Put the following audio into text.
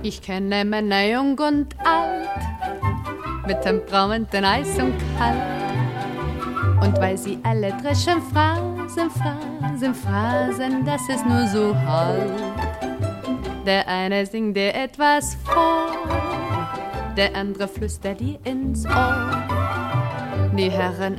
Ich kenne Männer jung und alt, mit Temperamenten Eis und kalt. Und weil sie alle dreschen Phrasen, Phrasen, Phrasen, das ist nur so halt. Der eine singt dir etwas vor, der andere flüstert dir ins Ohr. Die Herren